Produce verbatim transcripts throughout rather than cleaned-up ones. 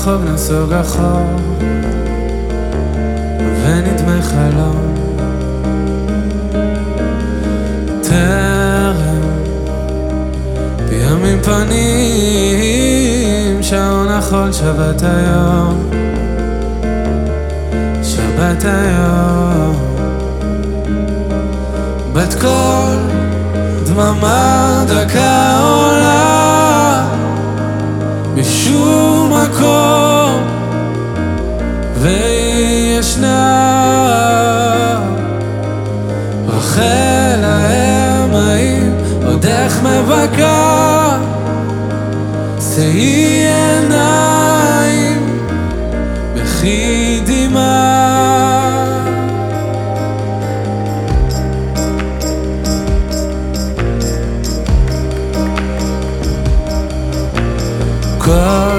רחוק נסוג אחור ונדמה חלום טרם בימים פנים שעון החול שבת היום שבת היום בת קול דממה דקה עולה משום מקום וישנה רחל האם האם עוד איך מבקר שאי עיניים בכי דמעה כל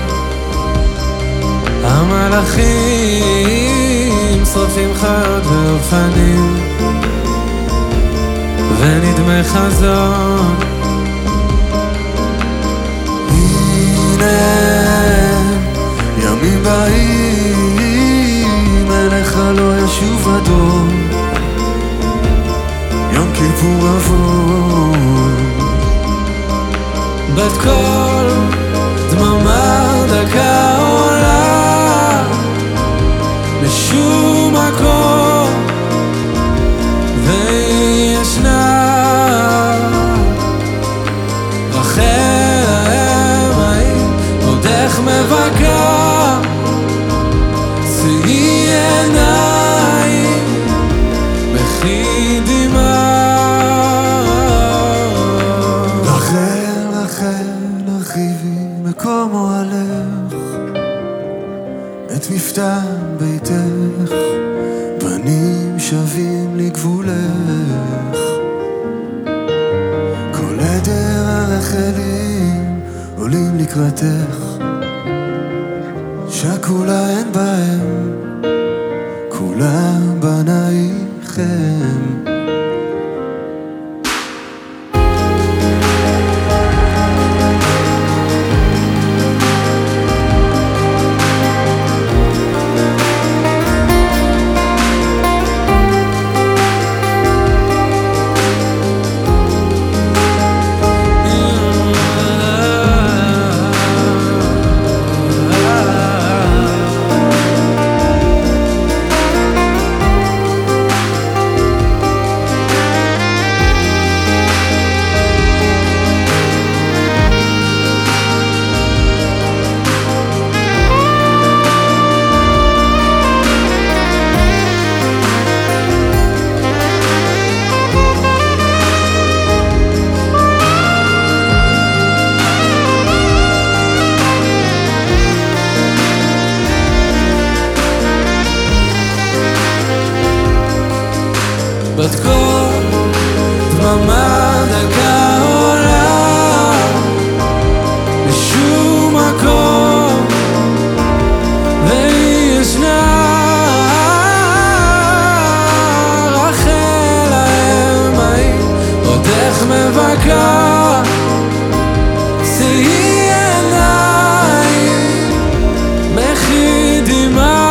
המלאכים שורפים חיות ואופנים ונדמה חזון הנה ימים באים אליך לא ישוב אדום יום כיפור עבור בת קול דממה דקה עולה משום מקום וישנה רחל האם האם עוד איך מבקר שאי עיניים בכי דמעה רחל רחל הרחיבי מקום אוהלך את מפתן ביתך בנים שבים לגבולך כל עדר הרחלים עולים לקראתך שכולה אין בהם כולם בנייכם בת קול דממה דקה עולה משום מקום וישנה רחל האם האם עוד איך מבקר שאי עיניים בכי דמעה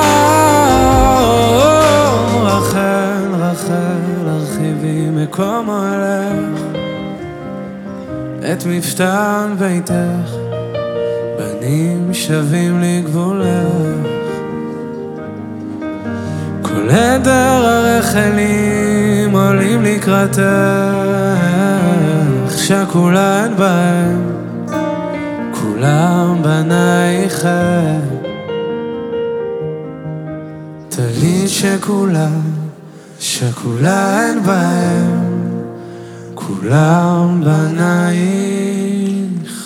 הרחיבי מקום אוהלך את מפתן ביתך בנים שבים לגבולך כל עדר הרחלים עולים לקראתך שכולה אין בהם כולם בנייכם טלית שכולה שכולה אין בהם כולם בנייך